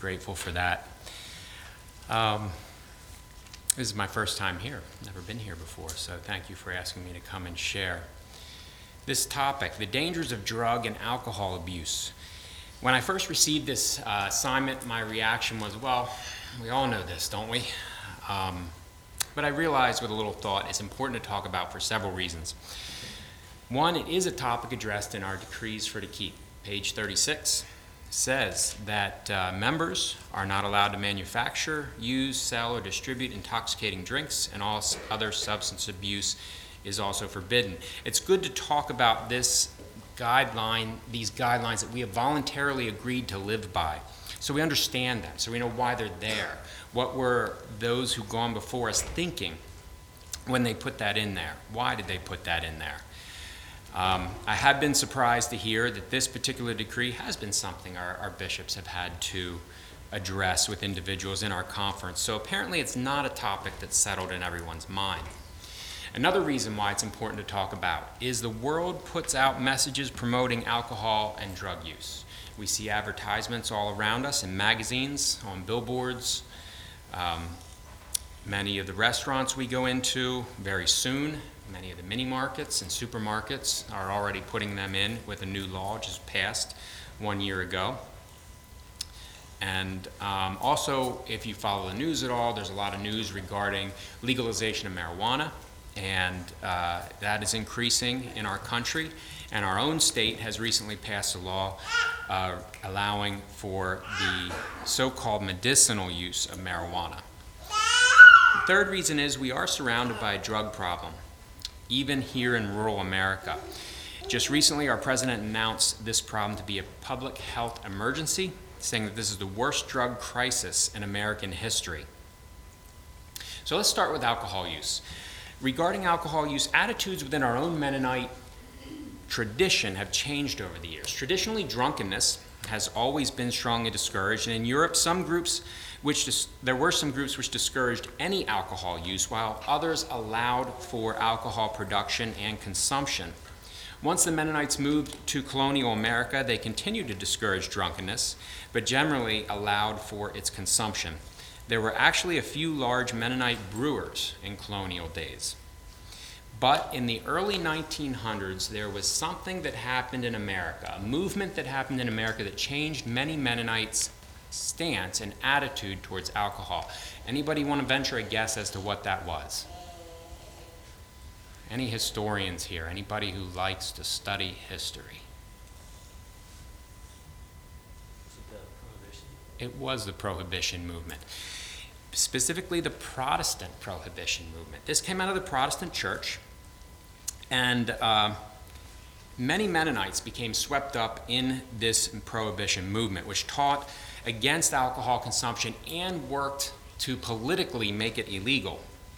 grateful for that. This is my first time here. Never been here before, so thank you for asking me to come and share. This topic, the dangers of drug and alcohol abuse. When I first received this assignment, my reaction was, well, we all know this, don't we? But I realized with a little thought it's important to talk about for several reasons. One, it is a topic addressed in our decrees for the keep. Page 36 says that members are not allowed to manufacture, use, sell, or distribute intoxicating drinks, and all other substance abuse is also forbidden. It's good to talk about this guideline, these guidelines that we have voluntarily agreed to live by. So we understand that, so we know why they're there. What were those who've gone before us thinking when they put that in there? Why did they put that in there? I have been surprised to hear that this particular decree has been something our bishops have had to address with individuals in our conference. So apparently it's not a topic that's settled in everyone's mind. Another reason why it's important to talk about is the world puts out messages promoting alcohol and drug use. We see advertisements all around us in magazines, on billboards. Many of the restaurants we go into very soon, many of the mini markets and supermarkets are already putting them in with a new law just passed 1 year ago. And also, if you follow the news at all, there's a lot of news regarding legalization of marijuana, and that is increasing in our country. And our own state has recently passed a law allowing for the so-called medicinal use of marijuana. The third reason is we are surrounded by a drug problem, even here in rural America. Just recently, our president announced this problem to be a public health emergency, saying that this is the worst drug crisis in American history. So let's start with alcohol use. Regarding alcohol use, attitudes within our own Mennonite tradition have changed over the years. Traditionally, drunkenness has always been strongly discouraged, and in Europe, there were some groups which discouraged any alcohol use, while others allowed for alcohol production and consumption. Once the Mennonites moved to colonial America, they continued to discourage drunkenness, but generally allowed for its consumption. There were actually a few large Mennonite brewers in colonial days. But in the early 1900s, there was something that happened in America, a movement that happened in America that changed many Mennonites' stance and attitude towards alcohol. Anybody want to venture a guess as to what that was? Any historians here? Anybody who likes to study history? Was it the Prohibition? It was the Prohibition movement, specifically the Protestant Prohibition movement. This came out of the Protestant church, and many Mennonites became swept up in this Prohibition movement, which taught against alcohol consumption and worked to politically make it illegal.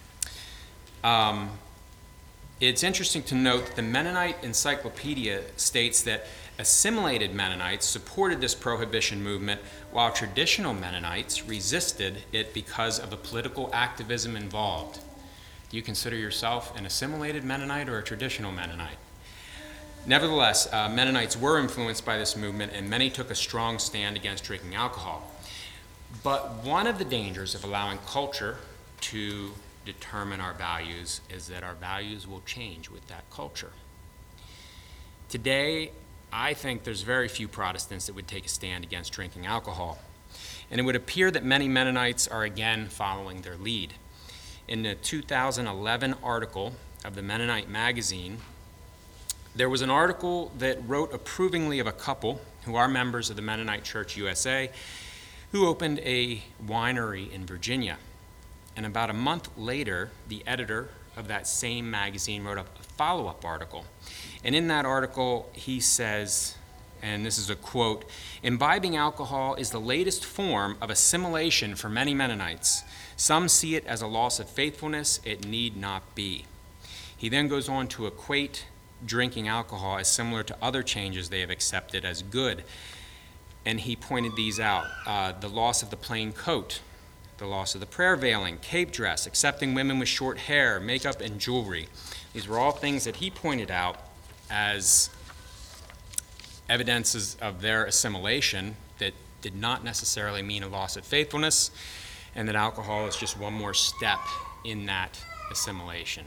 It's interesting to note that the Mennonite Encyclopedia states that assimilated Mennonites supported this Prohibition movement, while traditional Mennonites resisted it because of the political activism involved. Do you consider yourself an assimilated Mennonite or a traditional Mennonite? Nevertheless, Mennonites were influenced by this movement, and many took a strong stand against drinking alcohol. But one of the dangers of allowing culture to determine our values is that our values will change with that culture. Today, I think there's very few Protestants that would take a stand against drinking alcohol. And it would appear that many Mennonites are again following their lead. In the 2011 article of the Mennonite magazine, there was an article that wrote approvingly of a couple who are members of the Mennonite Church USA who opened a winery in Virginia. And about a month later, the editor of that same magazine wrote up a follow-up article. And in that article, he says, and this is a quote, "Imbibing alcohol is the latest form of assimilation for many Mennonites. Some see it as a loss of faithfulness. It need not be." He then goes on to equate drinking alcohol as similar to other changes they have accepted as good. And he pointed these out. The loss of the plain coat, the loss of the prayer veiling, cape dress, accepting women with short hair, makeup, and jewelry. These were all things that he pointed out as evidences of their assimilation that did not necessarily mean a loss of faithfulness, and that alcohol is just one more step in that assimilation.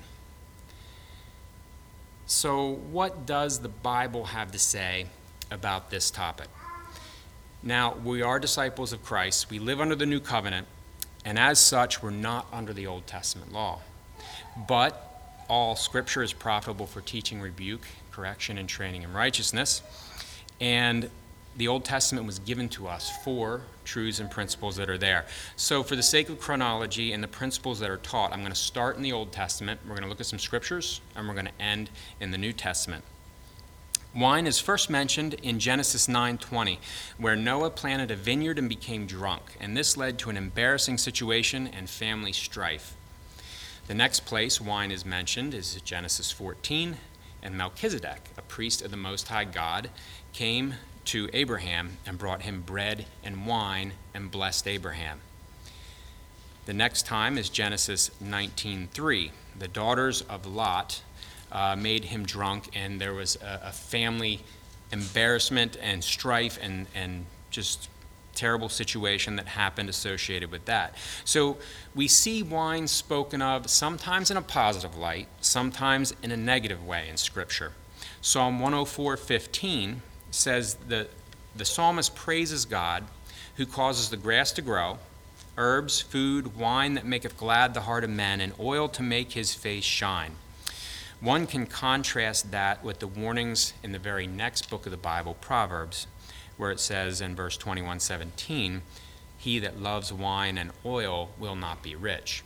So what does the Bible have to say about this topic? Now, we are disciples of Christ. We live under the new covenant, and as such, we're not under the Old Testament law. But all Scripture is profitable for teaching, rebuke, correction, and training in righteousness. And the Old Testament was given to us for truths and principles that are there. So for the sake of chronology and the principles that are taught, I'm going to start in the Old Testament. We're going to look at some scriptures, and we're going to end in the New Testament. Wine is first mentioned in Genesis 9:20, where Noah planted a vineyard and became drunk, and this led to an embarrassing situation and family strife. The next place wine is mentioned is Genesis 14, and Melchizedek, a priest of the Most High God, came to Abraham and brought him bread and wine and blessed Abraham. The next time is Genesis 19:3. The daughters of Lot made him drunk, and there was a family embarrassment and strife and just terrible situation that happened associated with that. So we see wine spoken of sometimes in a positive light, sometimes in a negative way in Scripture. Psalm 104:15 says the psalmist praises God who causes the grass to grow, herbs, food, wine that maketh glad the heart of men, and oil to make his face shine. One can contrast that with the warnings in the very next book of the Bible, Proverbs, where it says in verse 21:17, he that loves wine and oil will not be rich.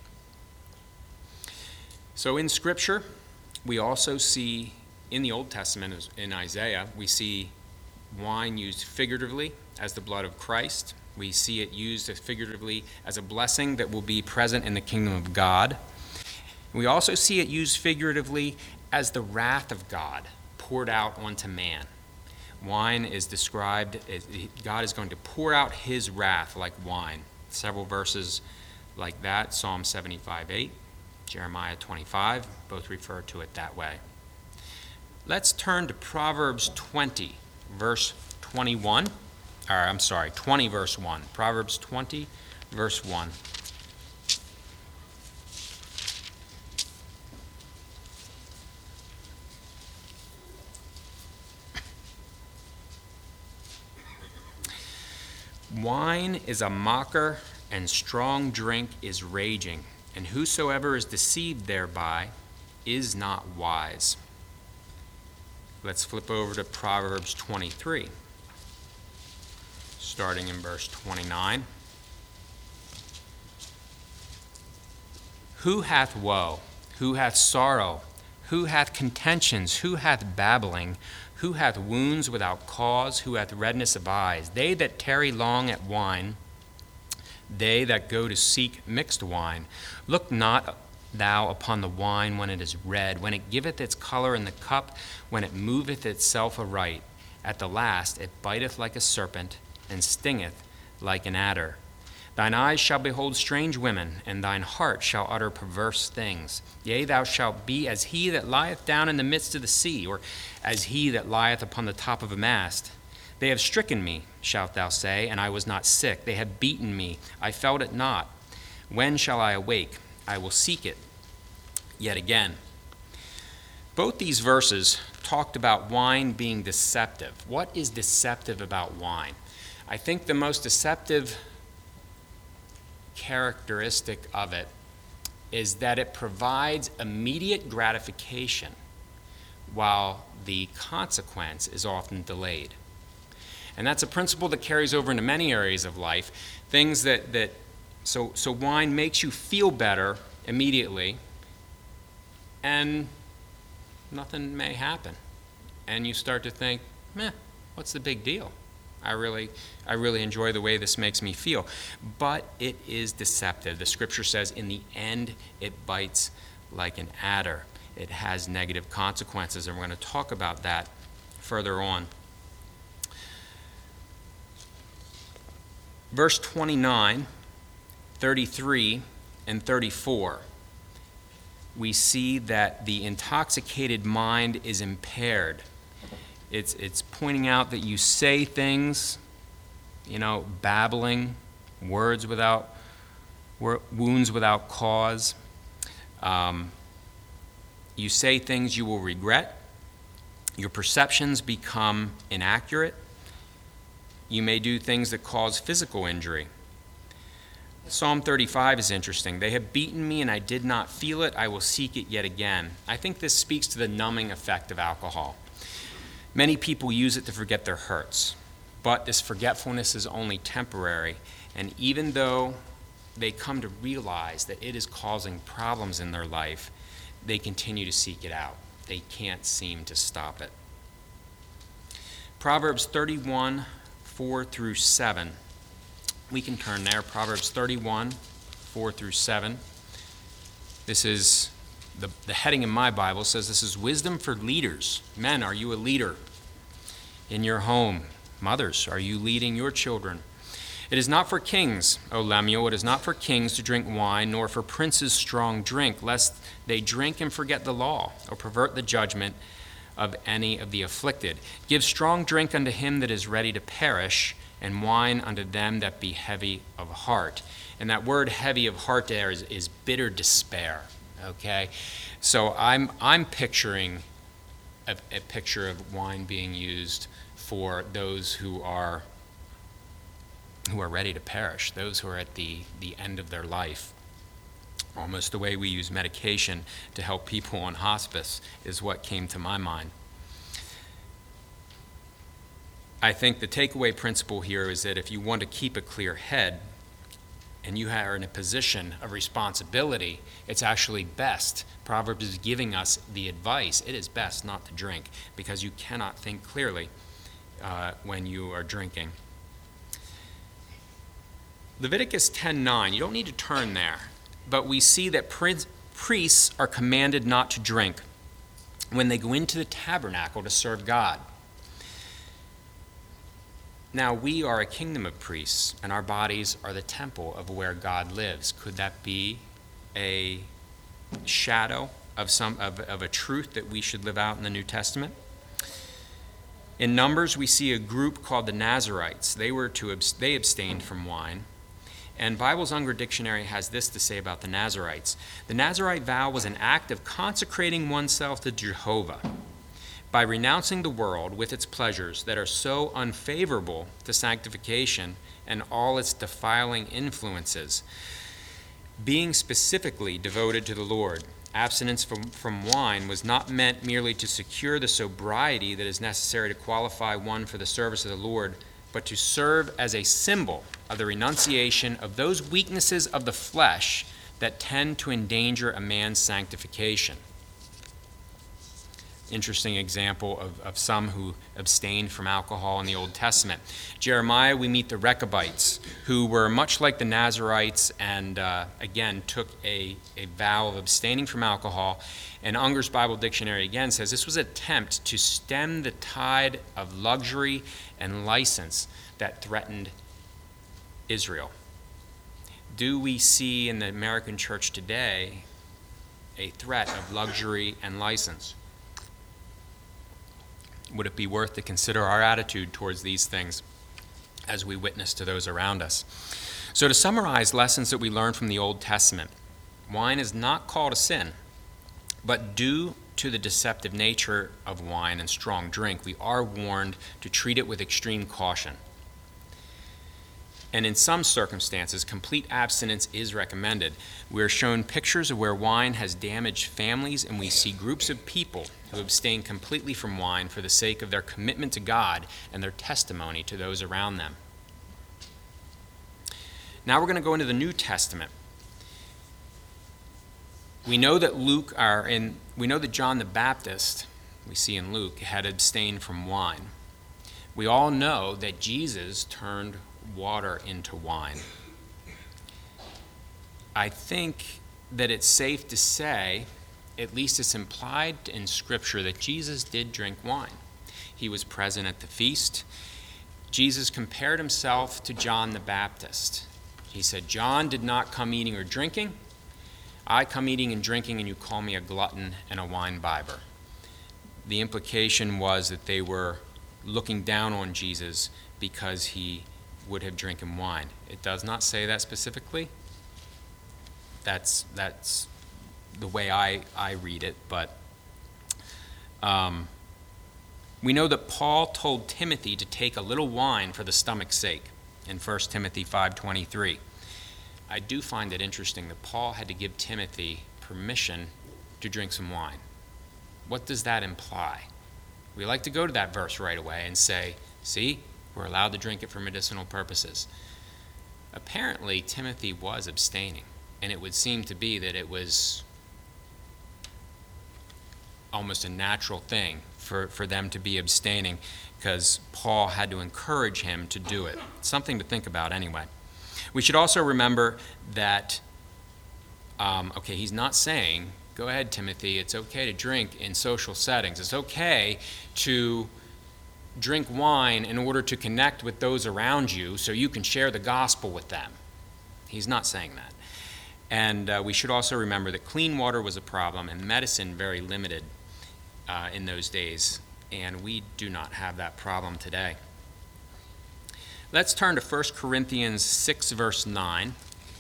So in Scripture, we also see in the Old Testament, in Isaiah, we see wine used figuratively as the blood of Christ. We see it used figuratively as a blessing that will be present in the kingdom of God. We also see it used figuratively as the wrath of God poured out onto man. Wine is described as God is going to pour out his wrath like wine. Several verses like that, Psalm 75:8, Jeremiah 25, both refer to it that way. Let's turn to Proverbs 20, verse 21. 20, verse 1. Proverbs 20, verse 1. Wine is a mocker, and strong drink is raging, and whosoever is deceived thereby is not wise. Let's flip over to Proverbs 23, starting in verse 29. Who hath woe? Who hath sorrow? Who hath contentions? Who hath babbling? Who hath wounds without cause? Who hath redness of eyes? They that tarry long at wine, they that go to seek mixed wine. Look not thou upon the wine when it is red, when it giveth its color in the cup, when it moveth itself aright. At the last it biteth like a serpent, and stingeth like an adder. Thine eyes shall behold strange women, and thine heart shall utter perverse things. Yea, thou shalt be as he that lieth down in the midst of the sea, or as he that lieth upon the top of a mast. They have stricken me, shalt thou say, and I was not sick. They have beaten me, I felt it not. When shall I awake? I will seek it yet again. Both these verses talked about wine being deceptive. What is deceptive about wine? I think the most deceptive characteristic of it is that it provides immediate gratification while the consequence is often delayed. And that's a principle that carries over into many areas of life. Things so wine makes you feel better immediately, and nothing may happen. And you start to think, what's the big deal? I really enjoy the way this makes me feel. But it is deceptive. The Scripture says, in the end, it bites like an adder. It has negative consequences, and we're going to talk about that further on. Verse 29, 33, and 34, we see that the intoxicated mind is impaired. It's pointing out that you say things babbling, wounds without cause. You say things you will regret. Your perceptions become inaccurate. You may do things that cause physical injury. Psalm 35 is interesting. They have beaten me and I did not feel it. I will seek it yet again. I think this speaks to the numbing effect of alcohol. Many people use it to forget their hurts, but this forgetfulness is only temporary. And even though they come to realize that it is causing problems in their life, they continue to seek it out. They can't seem to stop it. Proverbs 31, 4 through 7. We can turn there. Proverbs 31, 4 through 7. This is, the heading in my Bible says this is wisdom for leaders. Men, are you a leader in your home? Mothers, are you leading your children? It is not for kings, O Lemuel, it is not for kings to drink wine, nor for princes strong drink, lest they drink and forget the law, or pervert the judgment of any of the afflicted. Give strong drink unto him that is ready to perish, and wine unto them that be heavy of heart. And that word heavy of heart there is bitter despair, okay? So I'm picturing a picture of wine being used for those who are ready to perish, those who are at the end of their life. Almost the way we use medication to help people on hospice is what came to my mind. I think the takeaway principle here is that if you want to keep a clear head and you are in a position of responsibility, it's actually best. Proverbs is giving us the advice. It is best not to drink because you cannot think clearly when you are drinking. Leviticus 10:9, you don't need to turn there, but we see that priests are commanded not to drink when they go into the tabernacle to serve God. Now, we are a kingdom of priests, and our bodies are the temple of where God lives. Could that be a shadow of a truth that we should live out in the New Testament? In Numbers, we see a group called the Nazarites. They abstained from wine. And Bible's Unger Dictionary has this to say about the Nazarites. The Nazarite vow was an act of consecrating oneself to Jehovah by renouncing the world with its pleasures that are so unfavorable to sanctification and all its defiling influences. Being specifically devoted to the Lord, abstinence from wine was not meant merely to secure the sobriety that is necessary to qualify one for the service of the Lord, but to serve as a symbol of the renunciation of those weaknesses of the flesh that tend to endanger a man's sanctification. Interesting example of some who abstained from alcohol in the Old Testament. Jeremiah, we meet the Rechabites, who were much like the Nazarites and, again, took a vow of abstaining from alcohol. And Unger's Bible Dictionary, again, says this was an attempt to stem the tide of luxury and license that threatened Israel. Do we see in the American church today a threat of luxury and license? Would it be worth to consider our attitude towards these things as we witness to those around us? So to summarize lessons that we learn from the Old Testament, wine is not called a sin, but due to the deceptive nature of wine and strong drink, we are warned to treat it with extreme caution. And in some circumstances, complete abstinence is recommended. We are shown pictures of where wine has damaged families, and we see groups of people who abstain completely from wine for the sake of their commitment to God and their testimony to those around them. Now we're going to go into the New Testament. We know that John the Baptist, we see in Luke, had abstained from wine. We all know that Jesus turned water into wine. I think that it's safe to say, at least it's implied in Scripture, that Jesus did drink wine. He was present at the feast. Jesus compared himself to John the Baptist. He said, John did not come eating or drinking. I come eating and drinking, and you call me a glutton and a wine-bibber. The implication was that they were looking down on Jesus because he would have drinking wine. It does not say that specifically. That's the way I read it, but we know that Paul told Timothy to take a little wine for the stomach's sake in 1 Timothy 5:23. I do find it interesting that Paul had to give Timothy permission to drink some wine. What does that imply? We like to go to that verse right away and say, see, we're allowed to drink it for medicinal purposes. Apparently, Timothy was abstaining, and it would seem to be that it was almost a natural thing for them to be abstaining, because Paul had to encourage him to do it. Something to think about anyway. We should also remember that, he's not saying, go ahead, Timothy, it's okay to drink in social settings. It's okay to drink wine in order to connect with those around you so you can share the gospel with them. He's not saying that. And we should also remember that clean water was a problem and medicine very limited in those days, and we do not have that problem today. Let's turn to 1 Corinthians 6, verse 9.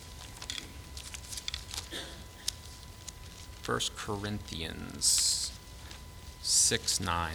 1 Corinthians 6, 9.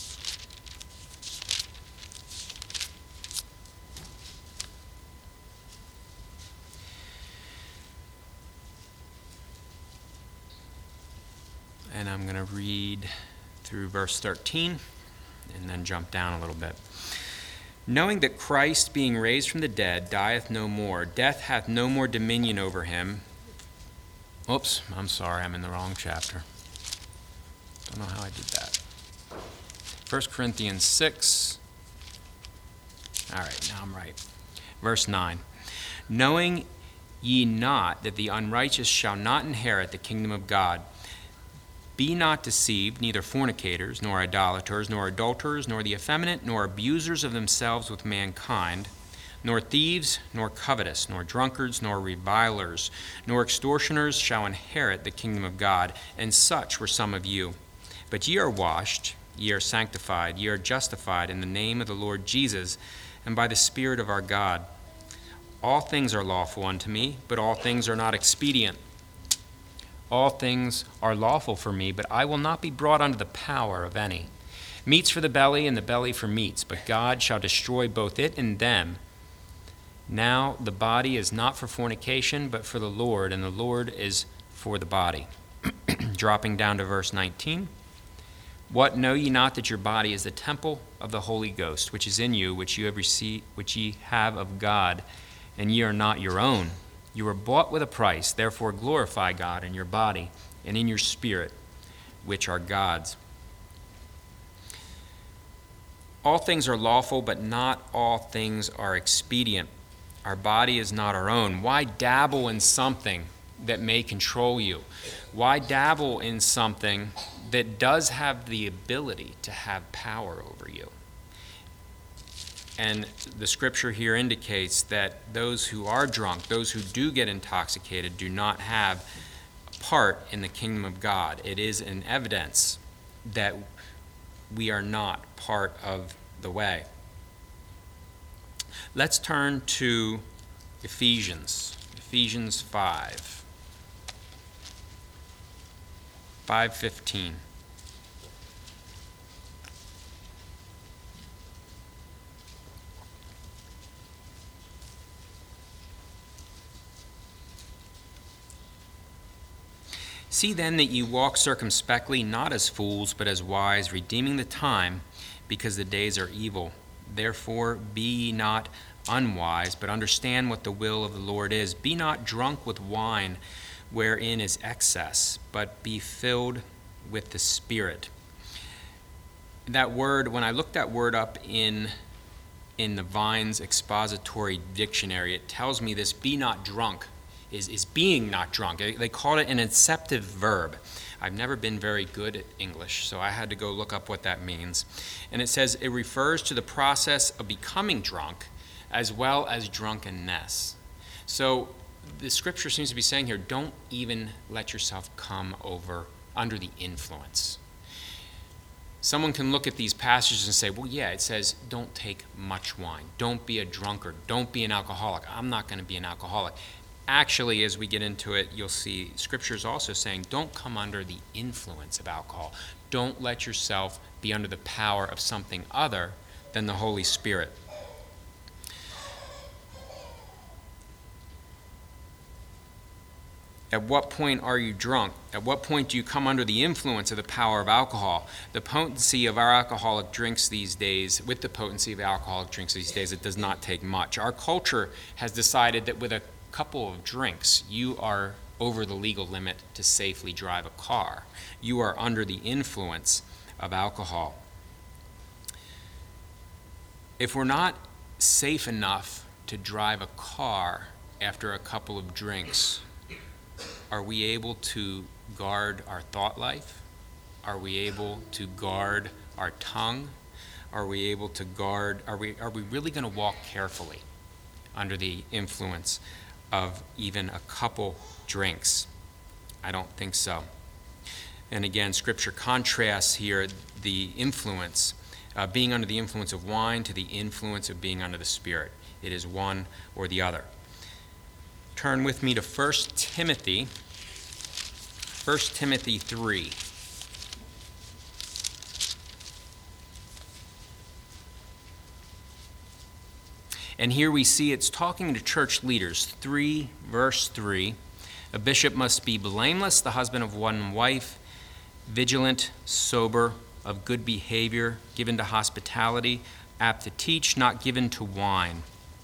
And I'm going to read through verse 13 and then jump down a little bit. Knowing that Christ, being raised from the dead, dieth no more, death hath no more dominion over him. Oops, I'm sorry, I'm in the wrong chapter. Don't know how I did that. 1 Corinthians 6. All right, now I'm right. Verse 9. Knowing ye not that the unrighteous shall not inherit the kingdom of God, be not deceived, neither fornicators, nor idolaters, nor adulterers, nor the effeminate, nor abusers of themselves with mankind, nor thieves, nor covetous, nor drunkards, nor revilers, nor extortioners shall inherit the kingdom of God. And such were some of you. But ye are washed, ye are sanctified, ye are justified in the name of the Lord Jesus, and by the Spirit of our God. All things are lawful unto me, but all things are not expedient. All things are lawful for me, but I will not be brought under the power of any. Meats for the belly, and the belly for meats, but God shall destroy both it and them. Now the body is not for fornication, but for the Lord, and the Lord is for the body. Dropping down to verse 19. What, know ye not that your body is the temple of the Holy Ghost, which is in you, which you have received, which ye have of God, and ye are not your own? You were bought with a price, therefore glorify God in your body and in your spirit, which are God's. All things are lawful, but not all things are expedient. Our body is not our own. Why dabble in something that may control you? Why dabble in something that does have the ability to have power over you? And the scripture here indicates that those who are drunk, those who do get intoxicated, do not have a part in the kingdom of God. It is an evidence that we are not part of the way. Let's turn to Ephesians 5. 5:15. See then that ye walk circumspectly, not as fools, but as wise, redeeming the time, because the days are evil. Therefore be ye not unwise, but understand what the will of the Lord is. Be not drunk with wine, wherein is excess, but be filled with the Spirit. That word, when I looked that word up in the Vine's expository dictionary, it tells me this be not drunk is being not drunk. They call it an inceptive verb. I've never been very good at English, so I had to go look up what that means. And it says it refers to the process of becoming drunk as well as drunkenness. So the scripture seems to be saying here, don't even let yourself come over under the influence. Someone can look at these passages and say, well, yeah, it says don't take much wine. Don't be a drunkard. Don't be an alcoholic. I'm not going to be an alcoholic. Actually, as we get into it, you'll see Scripture is also saying don't come under the influence of alcohol. Don't let yourself be under the power of something other than the Holy Spirit. At what point are you drunk? At what point do you come under the influence of the power of alcohol? The potency of our alcoholic drinks these days, with the potency of alcoholic drinks these days, it does not take much. Our culture has decided that with a couple of drinks, you are over the legal limit to safely drive a car. You are under the influence of alcohol. If we're not safe enough to drive a car after a couple of drinks, are we able to guard our thought life? Are we able to guard our tongue? Are we able to guard, are we really going to walk carefully under the influence of even a couple drinks? I don't think so. And again, Scripture contrasts here the influence, being under the influence of wine to the influence of being under the Spirit. It is one or the other. Turn with me to 1 Timothy 3. And here we see it's talking to church leaders. 3, verse 3. A bishop must be blameless, the husband of one wife, vigilant, sober, of good behavior, given to hospitality, apt to teach, not given to wine.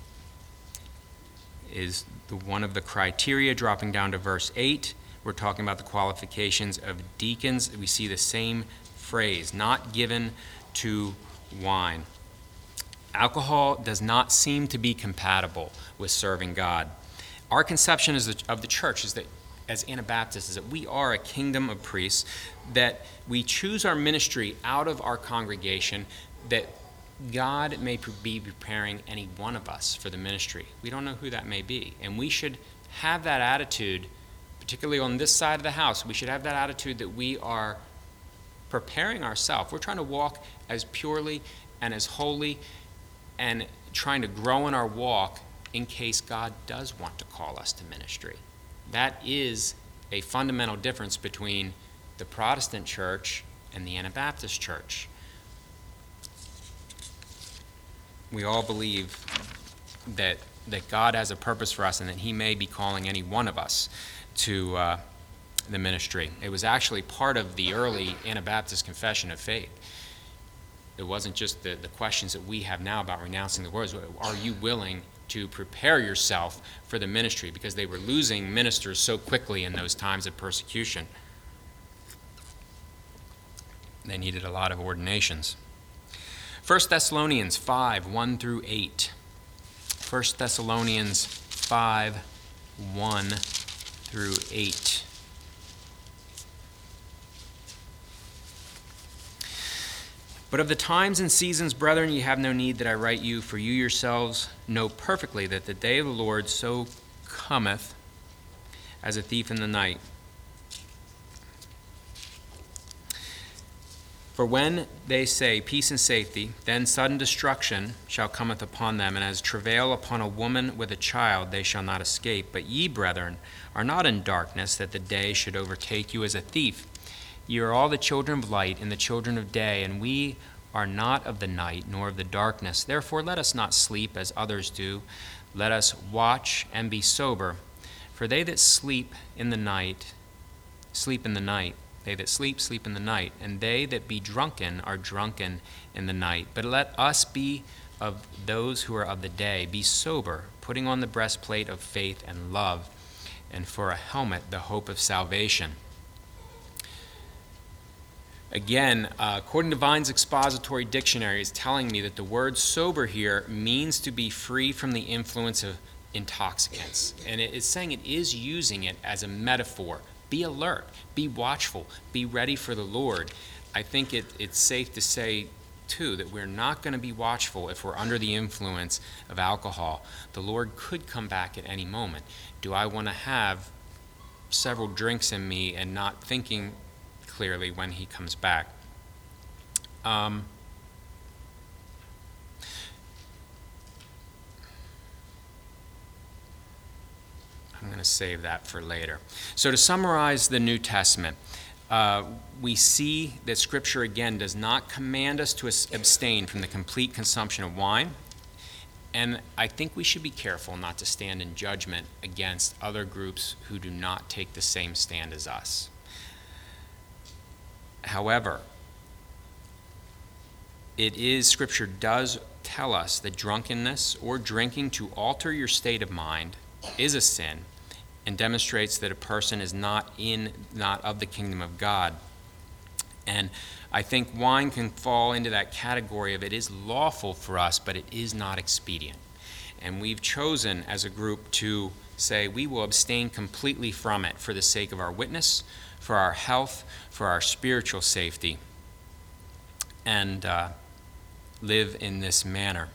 Is one of the criteria. Dropping down to verse 8, we're talking about the qualifications of deacons. We see the same phrase, not given to wine. Alcohol does not seem to be compatible with serving God. Our conception of the church is that, as Anabaptists, is that we are a kingdom of priests, that we choose our ministry out of our congregation, that God may be preparing any one of us for the ministry. We don't know who that may be. And we should have that attitude, particularly on this side of the house, we should have that attitude that we are preparing ourselves. We're trying to walk as purely and as holy and trying to grow in our walk in case God does want to call us to ministry. That is a fundamental difference between the Protestant church and the Anabaptist church. We all believe that God has a purpose for us and that he may be calling any one of us to the ministry. It was actually part of the early Anabaptist confession of faith. It wasn't just the questions that we have now about renouncing the words. Are you willing to prepare yourself for the ministry? Because they were losing ministers so quickly in those times of persecution. They needed a lot of ordinations. 1 Thessalonians 5, 1 through 8. 1 Thessalonians 5, 1 through 8. But of the times and seasons, brethren, ye have no need that I write you, for you yourselves know perfectly that the day of the Lord so cometh as a thief in the night. For when they say peace and safety, then sudden destruction shall cometh upon them, and as travail upon a woman with a child, they shall not escape. But ye, brethren, are not in darkness, that the day should overtake you as a thief. Ye are all the children of light and the children of day, and we are not of the night nor of the darkness. Therefore let us not sleep as others do. Let us watch and be sober. For they that sleep in the night, sleep in the night. They that sleep, sleep in the night, and they that be drunken are drunken in the night. But let us be of those who are of the day, be sober, putting on the breastplate of faith and love, and for a helmet the hope of salvation. Again, according to Vine's Expository Dictionary, is telling me that the word sober here means to be free from the influence of intoxicants. And it is saying it is using it as a metaphor. Be alert, be watchful, be ready for the Lord. I think it's safe to say, too, that we're not going to be watchful if we're under the influence of alcohol. The Lord could come back at any moment. Do I want to have several drinks in me and not thinking clearly when he comes back? I'm going to save that for later. So to summarize the New Testament, we see that Scripture, again, does not command us to abstain from the complete consumption of wine. And I think we should be careful not to stand in judgment against other groups who do not take the same stand as us. However, Scripture does tell us that drunkenness or drinking to alter your state of mind is a sin and demonstrates that a person is not of the kingdom of God. And I think wine can fall into that category of it is lawful for us, but it is not expedient. And we've chosen as a group to say we will abstain completely from it for the sake of our witness, for our health, for our spiritual safety, and live in this manner.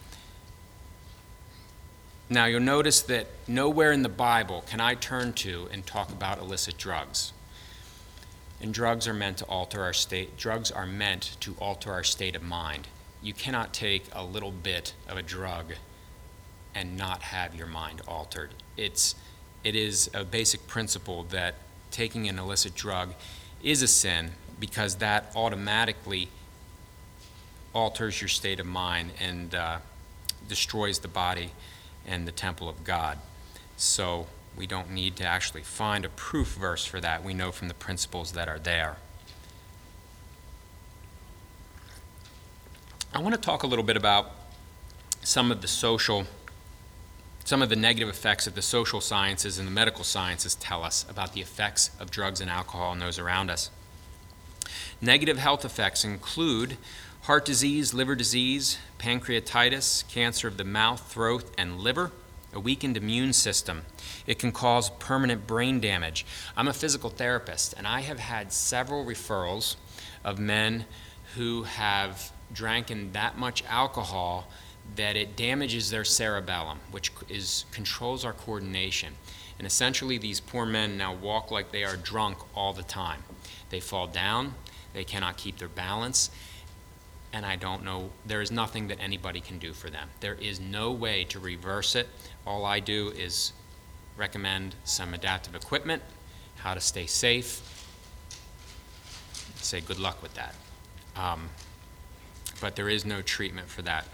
Now, you'll notice that nowhere in the Bible can I turn to and talk about illicit drugs. And drugs are meant to alter our state. Drugs are meant to alter our state of mind. You cannot take a little bit of a drug and not have your mind altered. It is a basic principle that taking an illicit drug is a sin because that automatically alters your state of mind and destroys the body and the temple of God. So we don't need to actually find a proof verse for that. We know from the principles that are there. I want to talk a little bit about some of the negative effects that the social sciences and the medical sciences tell us about the effects of drugs and alcohol on those around us. Negative health effects include heart disease, liver disease, pancreatitis, cancer of the mouth, throat, and liver, a weakened immune system. It can cause permanent brain damage. I'm a physical therapist, and I have had several referrals of men who have drank in that much alcohol that it damages their cerebellum, which controls our coordination. And essentially, these poor men now walk like they are drunk all the time. They fall down, they cannot keep their balance, and I don't know, there is nothing that anybody can do for them. There is no way to reverse it. All I do is recommend some adaptive equipment, how to stay safe, say good luck with that. But there is no treatment for that.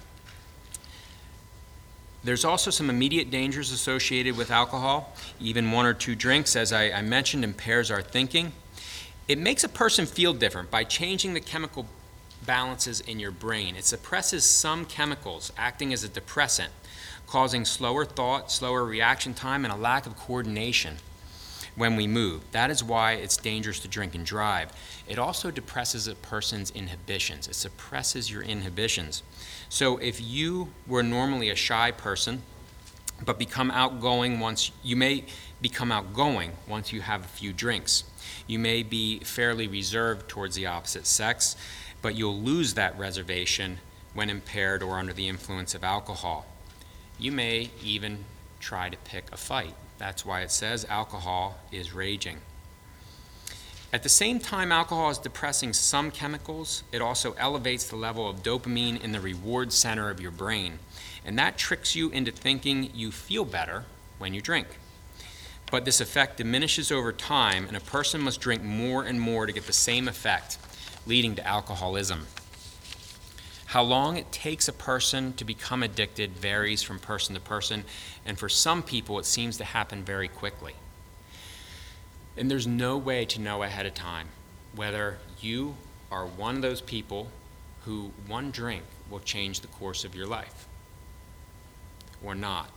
There's also some immediate dangers associated with alcohol. Even one or two drinks, as I mentioned, impairs our thinking. It makes a person feel different by changing the chemical balances in your brain. It suppresses some chemicals, acting as a depressant, causing slower thought, slower reaction time, and a lack of coordination when we move. That is why it's dangerous to drink and drive. It also depresses a person's inhibitions. It suppresses your inhibitions. So if you were normally a shy person, but become outgoing you may become outgoing once you have a few drinks. You may be fairly reserved towards the opposite sex, but you'll lose that reservation when impaired or under the influence of alcohol. You may even try to pick a fight. That's why it says alcohol is raging. At the same time alcohol is depressing some chemicals, it also elevates the level of dopamine in the reward center of your brain. And that tricks you into thinking you feel better when you drink. But this effect diminishes over time, and a person must drink more and more to get the same effect, leading to alcoholism. How long it takes a person to become addicted varies from person to person, and for some people it seems to happen very quickly. And there's no way to know ahead of time whether you are one of those people who one drink will change the course of your life or not.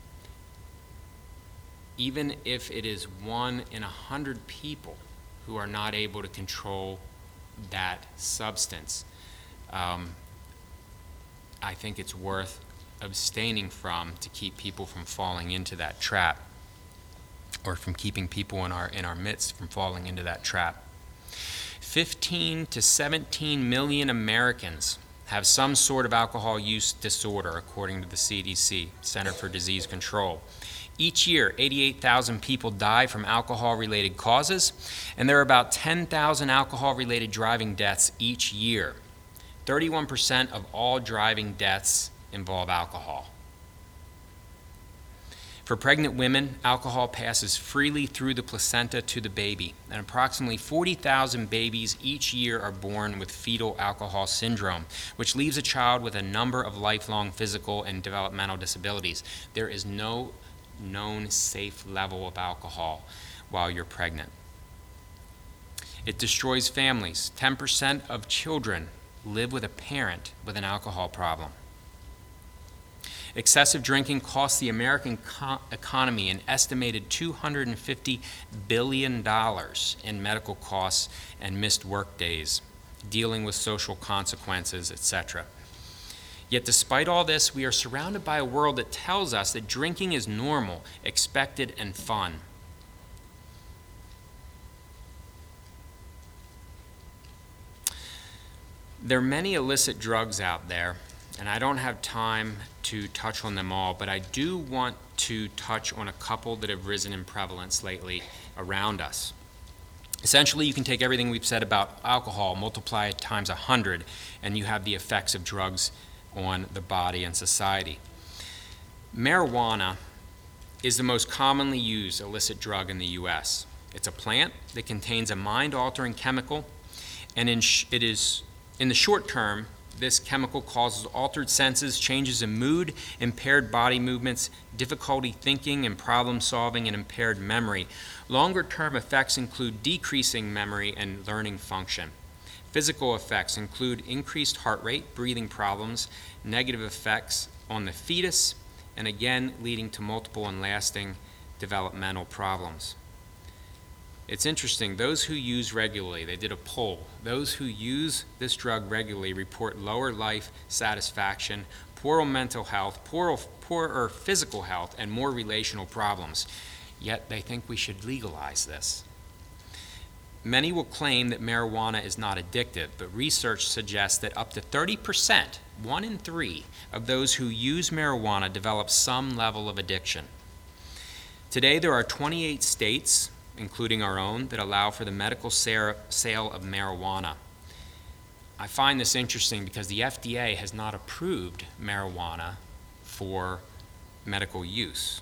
Even if it is 1 in 100 people who are not able to control that substance, I think it's worth abstaining from to keep people from falling into that trap, or from keeping people in our midst from falling into that trap. 15 to 17 million Americans have some sort of alcohol use disorder, according to the CDC, Center for Disease Control. Each year, 88,000 people die from alcohol-related causes, and there are about 10,000 alcohol-related driving deaths each year. 31% of all driving deaths involve alcohol. For pregnant women, alcohol passes freely through the placenta to the baby, and approximately 40,000 babies each year are born with fetal alcohol syndrome, which leaves a child with a number of lifelong physical and developmental disabilities. There is no known safe level of alcohol while you're pregnant. It destroys families. 10% of children live with a parent with an alcohol problem. Excessive drinking costs the American economy an estimated $250 billion in medical costs and missed work days, dealing with social consequences, etc. Yet despite all this, we are surrounded by a world that tells us that drinking is normal, expected, and fun. There are many illicit drugs out there, and I don't have time to touch on them all, but I do want to touch on a couple that have risen in prevalence lately around us. Essentially, you can take everything we've said about alcohol, multiply it times 100, and you have the effects of drugs on the body and society. Marijuana is the most commonly used illicit drug in the U.S. It's a plant that contains a mind-altering chemical, and it is in the short term, this chemical causes altered senses, changes in mood, impaired body movements, difficulty thinking and problem solving, and impaired memory. Longer-term effects include decreasing memory and learning function. Physical effects include increased heart rate, breathing problems, negative effects on the fetus, and again leading to multiple and lasting developmental problems. It's interesting, those who use regularly, they did a poll, those who use this drug regularly report lower life satisfaction, poorer mental health, poorer physical health, and more relational problems. Yet they think we should legalize this. Many will claim that marijuana is not addictive, but research suggests that up to 30%, 1 in 3, of those who use marijuana develop some level of addiction. Today there are 28 states, including our own, that allow for the medical sale of marijuana. I find this interesting because the FDA has not approved marijuana for medical use.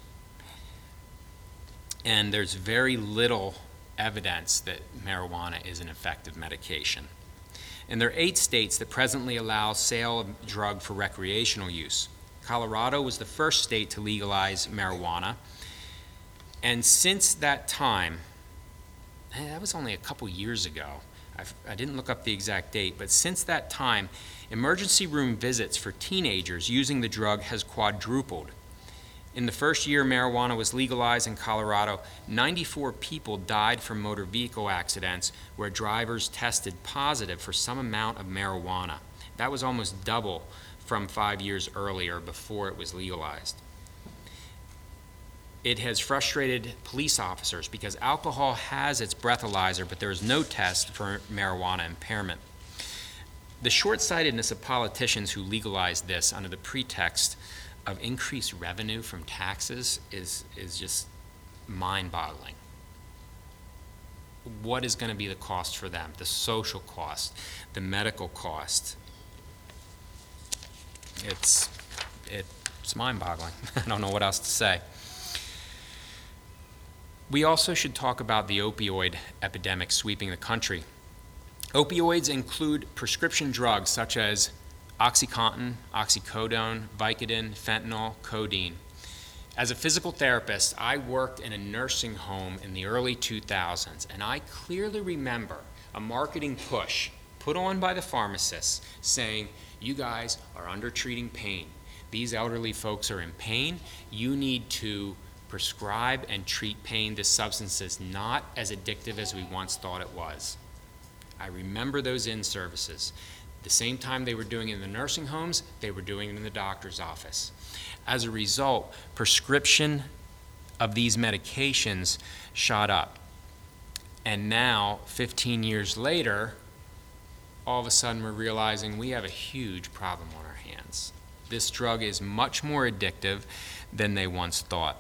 And there's very little evidence that marijuana is an effective medication. And there are 8 states that presently allow sale of drug for recreational use. Colorado was the first state to legalize marijuana. And since that time, that was only a couple years ago. I didn't look up the exact date, but since that time, emergency room visits for teenagers using the drug has quadrupled. In the first year marijuana was legalized in Colorado, 94 people died from motor vehicle accidents where drivers tested positive for some amount of marijuana. That was almost double from 5 years earlier before it was legalized. It has frustrated police officers because alcohol has its breathalyzer, but there is no test for marijuana impairment. The short-sightedness of politicians who legalize this under the pretext of increased revenue from taxes is just mind-boggling. What is going to be the cost for them? The social cost, the medical cost. It's mind-boggling. I don't know what else to say. We also should talk about the opioid epidemic sweeping the country. Opioids include prescription drugs such as OxyContin, oxycodone, Vicodin, fentanyl, codeine. As a physical therapist, I worked in a nursing home in the early 2000s, and I clearly remember a marketing push put on by the pharmacists saying, you guys are under-treating pain. These elderly folks are in pain. You need to prescribe and treat pain. This substance is not as addictive as we once thought it was. I remember those in-services. The same time they were doing it in the nursing homes, they were doing it in the doctor's office. As a result, prescription of these medications shot up. And now, 15 years later, all of a sudden we're realizing we have a huge problem on our hands. This drug is much more addictive than they once thought.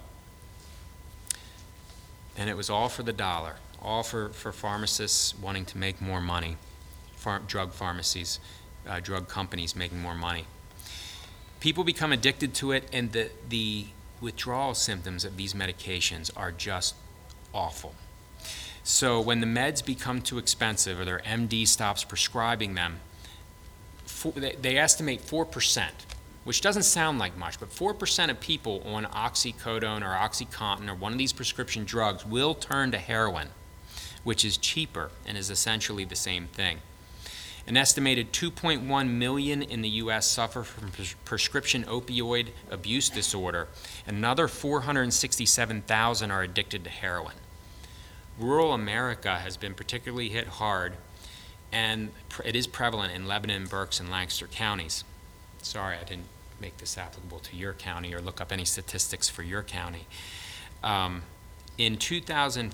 And it was all for the dollar, all for pharmacists wanting to make more money, drug pharmacies drug companies making more money. People become addicted to it, and the withdrawal symptoms of these medications are just awful. So when the meds become too expensive or their MD stops prescribing them, they estimate 4%, which doesn't sound like much, but 4% of people on oxycodone or OxyContin or one of these prescription drugs will turn to heroin, which is cheaper and is essentially the same thing. An estimated 2.1 million in the U.S. suffer from prescription opioid abuse disorder. Another 467,000 are addicted to heroin. Rural America has been particularly hit hard, and it is prevalent in Lebanon, Berks, and Lancaster counties. Sorry, I didn't make this applicable to your county or look up any statistics for your county. In 2000,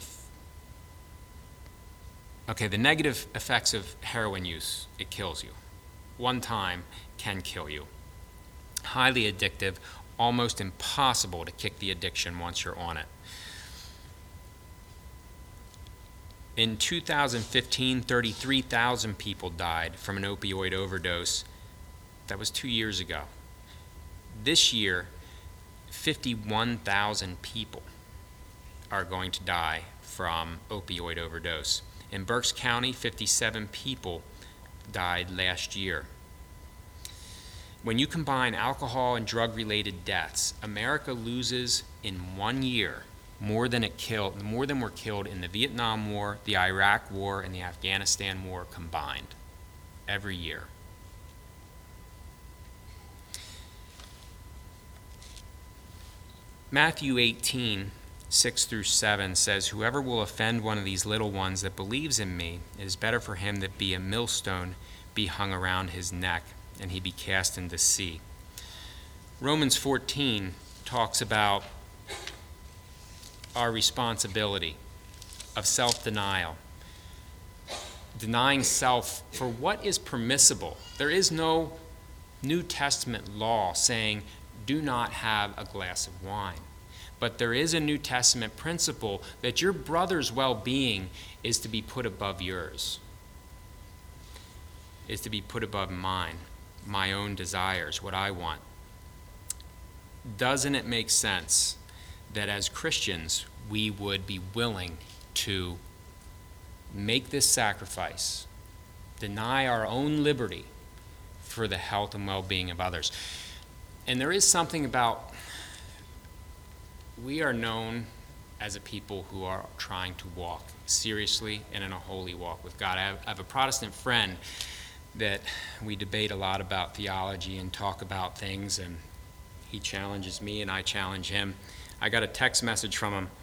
the negative effects of heroin use, it kills you. One time can kill you. Highly addictive, almost impossible to kick the addiction once you're on it. In 2015, 33,000 people died from an opioid overdose. That was 2 years ago. This year, 51,000 people are going to die from opioid overdose. In Berks County, 57 people died last year. When you combine alcohol and drug-related deaths, America loses in 1 year more than were killed in the Vietnam War, the Iraq War, and the Afghanistan War combined every year. Matthew 18:6-7 says, "Whoever will offend one of these little ones that believes in me, it is better for him that be a millstone be hung around his neck, and he be cast into the sea." Romans 14 talks about our responsibility of self-denial, denying self for what is permissible. There is no New Testament law saying, do not have a glass of wine. But there is a New Testament principle that your brother's well-being is to be put above yours, is to be put above mine, my own desires, what I want. Doesn't it make sense that as Christians we would be willing to make this sacrifice, deny our own liberty for the health and well-being of others? And there is something about, we are known as a people who are trying to walk seriously and in a holy walk with God. I have a Protestant friend that we debate a lot about theology and talk about things, and he challenges me and I challenge him. I got a text message from him.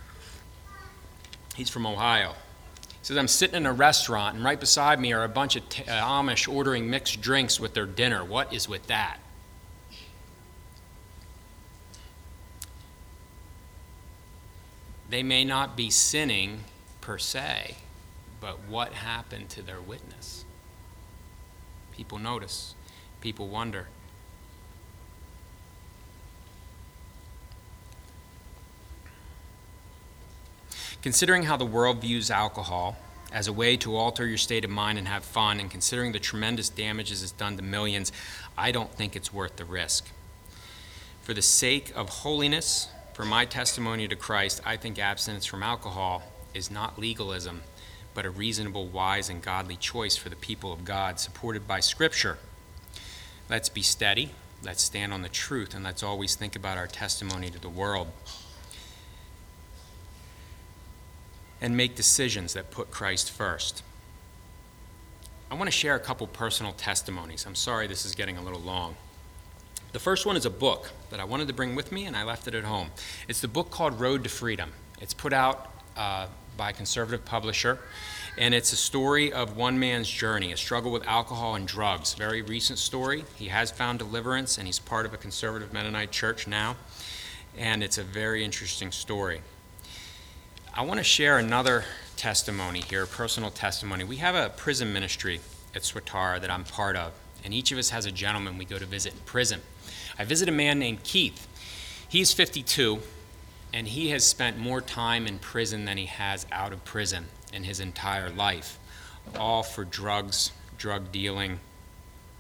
He's from Ohio. He says, "I'm sitting in a restaurant and right beside me are a bunch of Amish ordering mixed drinks with their dinner. What is with that?" They may not be sinning per se, but what happened to their witness? People notice. People wonder. Considering how the world views alcohol as a way to alter your state of mind and have fun, and considering the tremendous damages it's done to millions, I don't think it's worth the risk. For the sake of holiness, for my testimony to Christ, I think abstinence from alcohol is not legalism, but a reasonable, wise, and godly choice for the people of God, supported by Scripture. Let's be steady, let's stand on the truth, and let's always think about our testimony to the world. And make decisions that put Christ first. I want to share a couple personal testimonies. I'm sorry this is getting a little long. The first one is a book that I wanted to bring with me, and I left it at home. It's the book called Road to Freedom. It's put out by a conservative publisher, and it's a story of one man's journey, a struggle with alcohol and drugs. Very recent story. He has found deliverance, and he's part of a conservative Mennonite church now, and it's a very interesting story. I want to share another testimony here, a personal testimony. We have a prison ministry at Swatara that I'm part of, and each of us has a gentleman we go to visit in prison. I visit a man named Keith. He's 52, and he has spent more time in prison than he has out of prison in his entire life, all for drugs, drug dealing,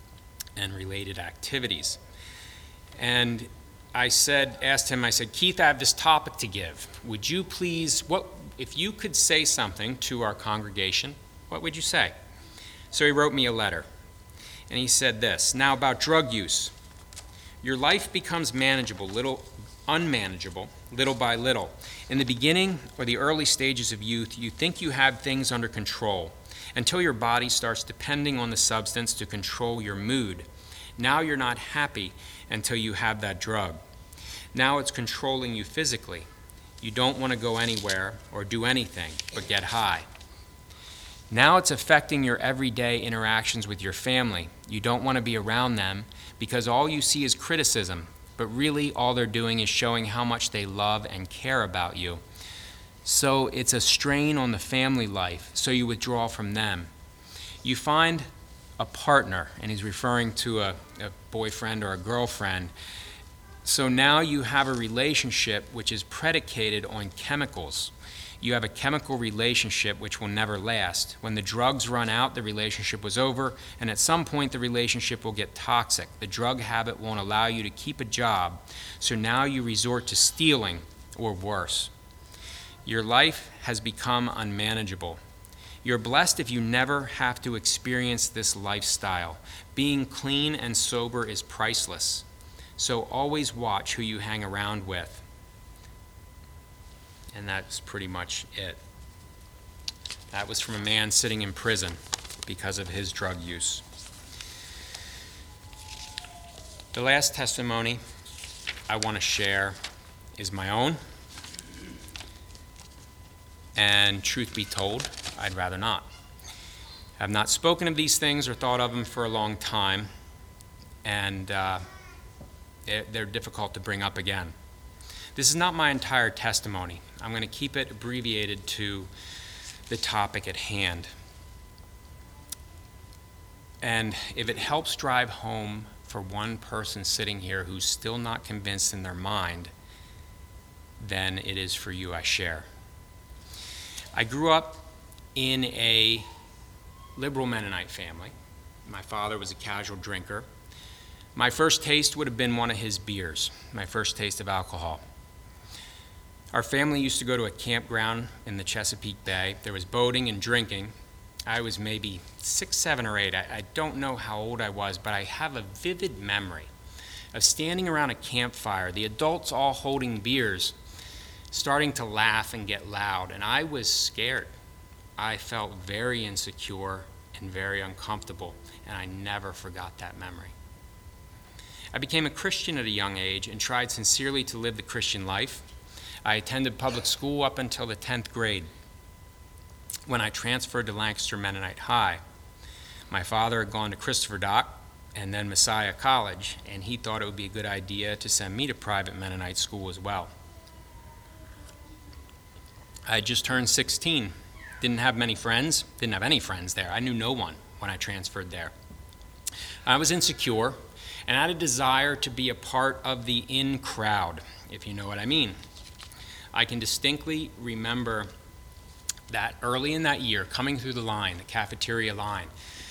and related activities. And I asked him, Keith, I have this topic to give. Would you please, if you could say something to our congregation, what would you say? So he wrote me a letter, and he said this: now about drug use. Your life becomes unmanageable, little by little. In the beginning or the early stages of youth, you think you have things under control until your body starts depending on the substance to control your mood. Now you're not happy until you have that drug. Now it's controlling you physically. You don't want to go anywhere or do anything but get high. Now it's affecting your everyday interactions with your family. You don't want to be around them because all you see is criticism, but really all they're doing is showing how much they love and care about you. So it's a strain on the family life, so you withdraw from them. You find a partner, and he's referring to a boyfriend or a girlfriend. So now you have a relationship which is predicated on chemicals. You have a chemical relationship which will never last. When the drugs run out, the relationship was over, and at some point the relationship will get toxic. The drug habit won't allow you to keep a job, so now you resort to stealing or worse. Your life has become unmanageable. You're blessed if you never have to experience this lifestyle. Being clean and sober is priceless, so always watch who you hang around with. And that's pretty much it. That was from a man sitting in prison because of his drug use. The last testimony I want to share is my own. And truth be told, I'd rather not. I've not spoken of these things or thought of them for a long time, and they're difficult to bring up again. This is not my entire testimony. I'm going to keep it abbreviated to the topic at hand. And if it helps drive home for one person sitting here who's still not convinced in their mind, then it is for you I share. I grew up in a liberal Mennonite family. My father was a casual drinker. My first taste would have been one of his beers, my first taste of alcohol. Our family used to go to a campground in the Chesapeake Bay. There was boating and drinking. I was maybe 6, 7, or 8. I don't know how old I was, but I have a vivid memory of standing around a campfire, the adults all holding beers, starting to laugh and get loud, and I was scared. I felt very insecure and very uncomfortable, and I never forgot that memory. I became a Christian at a young age and tried sincerely to live the Christian life. I attended public school up until the 10th grade, when I transferred to Lancaster Mennonite High. My father had gone to Christopher Dock and then Messiah College, and he thought it would be a good idea to send me to private Mennonite school as well. I had just turned 16, didn't have any friends there. I knew no one when I transferred there. I was insecure and had a desire to be a part of the in crowd, if you know what I mean. I can distinctly remember that early in that year, coming through the line, the cafeteria line,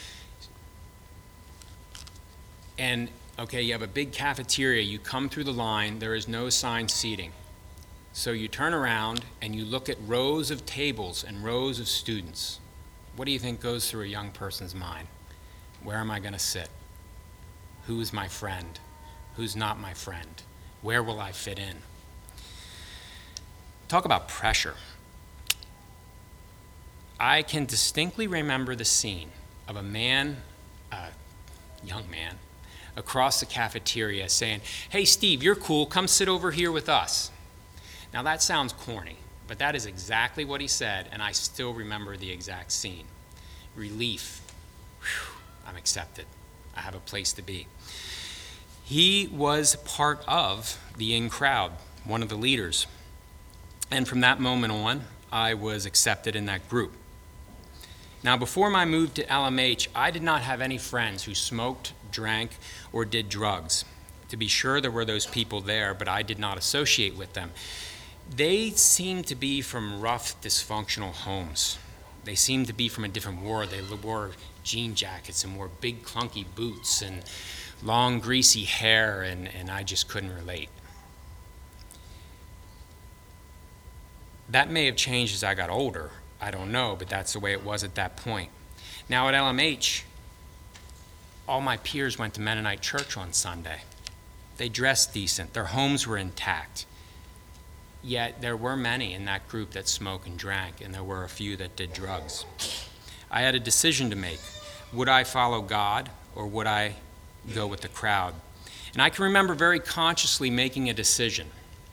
and you have a big cafeteria, you come through the line, there is no assigned seating. So you turn around and you look at rows of tables and rows of students. What do you think goes through a young person's mind? Where am I going to sit? Who is my friend? Who's not my friend? Where will I fit in? Talk about pressure. I can distinctly remember the scene of a young man, across the cafeteria saying, "Hey, Steve, you're cool. Come sit over here with us." Now that sounds corny, but that is exactly what he said, and I still remember the exact scene. Relief. Whew, I'm accepted. I have a place to be. He was part of the in crowd, one of the leaders. And from that moment on, I was accepted in that group. Now, before my move to LMH, I did not have any friends who smoked, drank, or did drugs. To be sure, there were those people there, but I did not associate with them. They seemed to be from rough, dysfunctional homes. They seemed to be from a different world. They wore jean jackets and wore big clunky boots and long greasy hair, and I just couldn't relate. That may have changed as I got older. I don't know, but that's the way it was at that point. Now at LMH, all my peers went to Mennonite church on Sunday. They dressed decent. Their homes were intact. Yet there were many in that group that smoked and drank, and there were a few that did drugs. I had a decision to make. Would I follow God, or would I go with the crowd? And I can remember very consciously making a decision.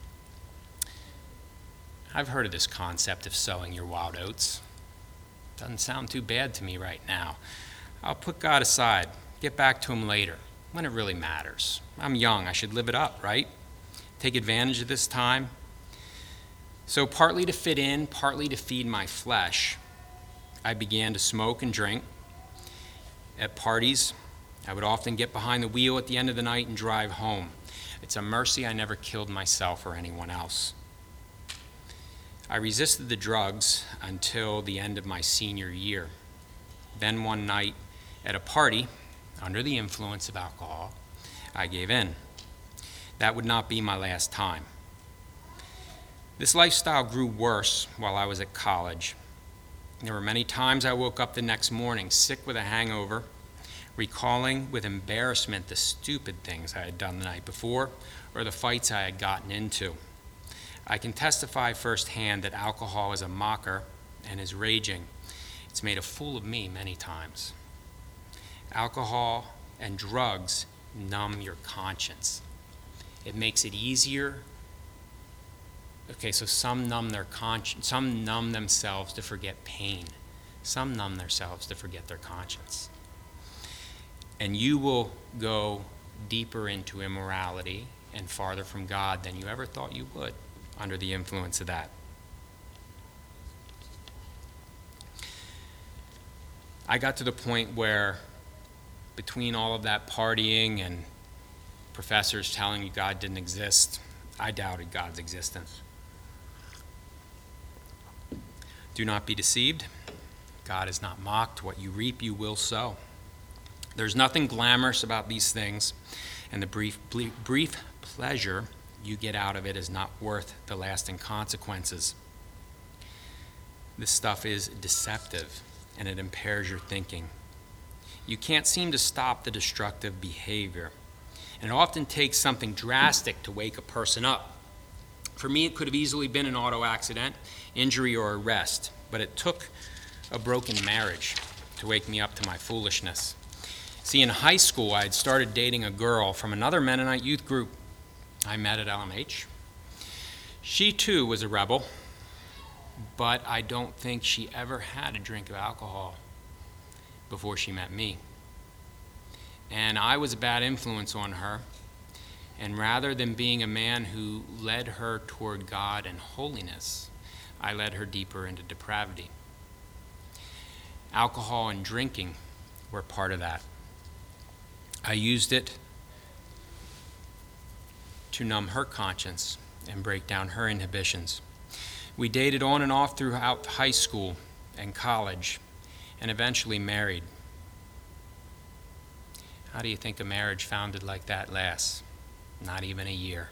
I've heard of this concept of sowing your wild oats. Doesn't sound too bad to me right now. I'll put God aside, get back to him later, when it really matters. I'm young, I should live it up, right? Take advantage of this time. So partly to fit in, partly to feed my flesh, I began to smoke and drink. At parties, I would often get behind the wheel at the end of the night and drive home. It's a mercy I never killed myself or anyone else. I resisted the drugs until the end of my senior year. Then one night at a party, under the influence of alcohol, I gave in. That would not be my last time. This lifestyle grew worse while I was at college. There were many times I woke up the next morning sick with a hangover, recalling with embarrassment the stupid things I had done the night before or the fights I had gotten into. I can testify firsthand that alcohol is a mocker and is raging. It's made a fool of me many times. Alcohol and drugs numb your conscience. It makes it easier. Okay, so some numb their conscience, some numb themselves to forget pain. Some numb themselves to forget their conscience. And you will go deeper into immorality and farther from God than you ever thought you would under the influence of that. I got to the point where between all of that partying and professors telling you God didn't exist, I doubted God's existence. Do not be deceived. God is not mocked. What you reap, you will sow. There's nothing glamorous about these things, and the brief pleasure you get out of it is not worth the lasting consequences. This stuff is deceptive, and it impairs your thinking. You can't seem to stop the destructive behavior, and it often takes something drastic to wake a person up. For me, it could have easily been an auto accident, injury, or arrest, but it took a broken marriage to wake me up to my foolishness. See, in high school, I had started dating a girl from another Mennonite youth group I met at LMH. She, too, was a rebel, but I don't think she ever had a drink of alcohol before she met me. And I was a bad influence on her, and rather than being a man who led her toward God and holiness, I led her deeper into depravity. Alcohol and drinking were part of that. I used it to numb her conscience and break down her inhibitions. We dated on and off throughout high school and college, and eventually married. How do you think a marriage founded like that lasts? Not even a year.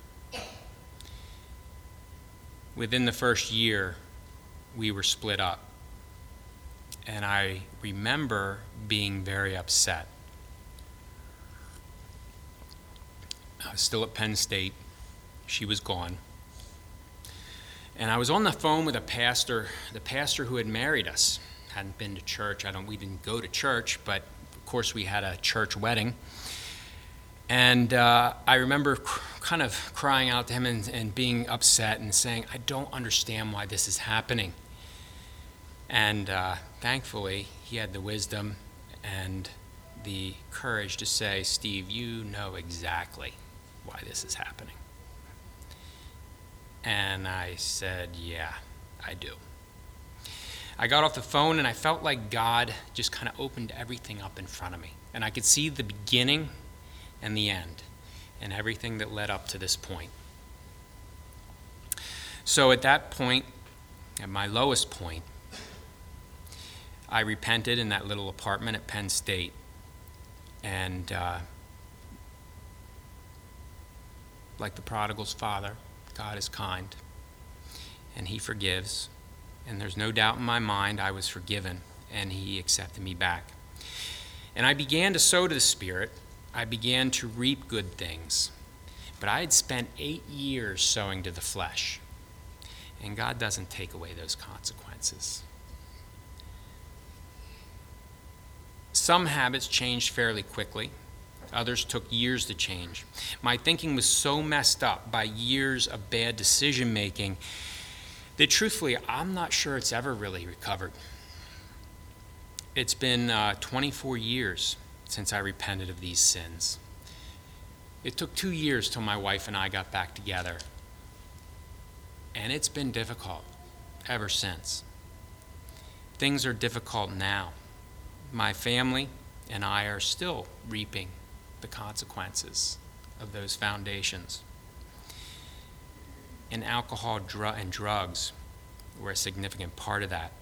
Within the first year, we were split up. And I remember being very upset. I was still at Penn State. She was gone. And I was on the phone with the pastor who had married us. Hadn't been to church. We didn't go to church, but of course we had a church wedding. And I remember kind of crying out to him and being upset and saying, I don't understand why this is happening. And thankfully, he had the wisdom and the courage to say, Steve, you know exactly why this is happening. And I said, yeah, I do. I got off the phone and I felt like God just kind of opened everything up in front of me. And I could see the beginning and the end and everything that led up to this point. So at that point, at my lowest point, I repented in that little apartment at Penn State. And like the prodigal's father, God is kind, and he forgives. And there's no doubt in my mind I was forgiven, and he accepted me back. And I began to sow to the Spirit. I began to reap good things. But I had spent 8 years sowing to the flesh. And God doesn't take away those consequences. Some habits changed fairly quickly. Others took years to change. My thinking was so messed up by years of bad decision making that truthfully, I'm not sure it's ever really recovered. It's been 24 years since I repented of these sins. It took 2 years till my wife and I got back together. And it's been difficult ever since. Things are difficult now. My family and I are still reaping the consequences of those foundations. And alcohol and drugs were a significant part of that.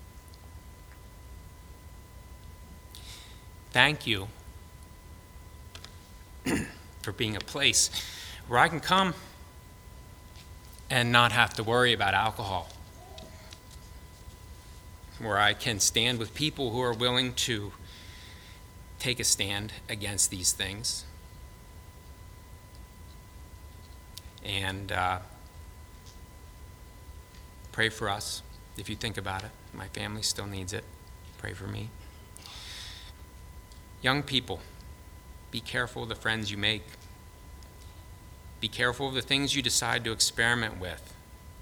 Thank you for being a place where I can come and not have to worry about alcohol, where I can stand with people who are willing to take a stand against these things. And pray for us if you think about it. My family still needs it. Pray for me. Young people, be careful of the friends you make. Be careful of the things you decide to experiment with.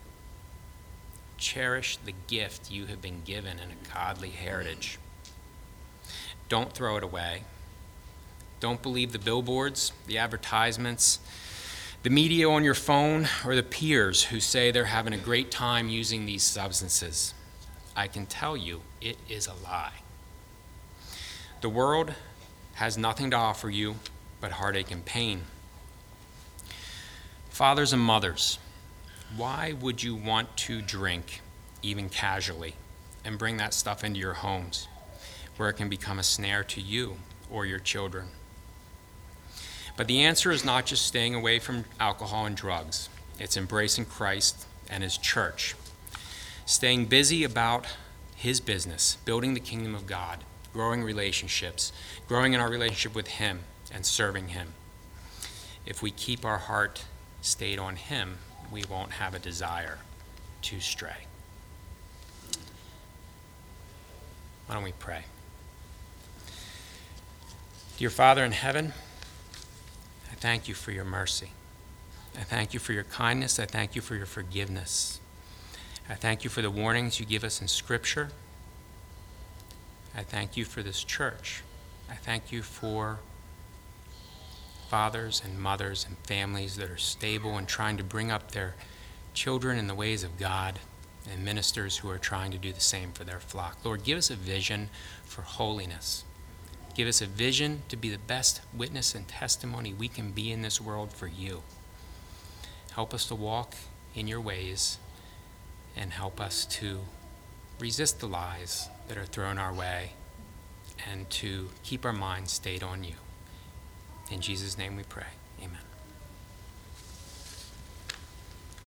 Cherish the gift you have been given in a godly heritage. Don't throw it away. Don't believe the billboards, the advertisements, the media on your phone, or the peers who say they're having a great time using these substances. I can tell you, it is a lie. The world has nothing to offer you but heartache and pain. Fathers and mothers, why would you want to drink, even casually, and bring that stuff into your homes, where it can become a snare to you or your children? But the answer is not just staying away from alcohol and drugs. It's embracing Christ and his church, staying busy about his business, building the kingdom of God, growing relationships, growing in our relationship with him, and serving him. If we keep our heart stayed on him, we won't have a desire to stray. Why don't we pray? Dear Father in heaven, I thank you for your mercy. I thank you for your kindness. I thank you for your forgiveness. I thank you for the warnings you give us in Scripture. I thank you for this church. I thank you for fathers and mothers and families that are stable and trying to bring up their children in the ways of God, and ministers who are trying to do the same for their flock. Lord, give us a vision for holiness. Give us a vision to be the best witness and testimony we can be in this world for you. Help us to walk in your ways, and help us to resist the lies that are thrown our way, and to keep our minds stayed on you. In Jesus' name we pray. Amen.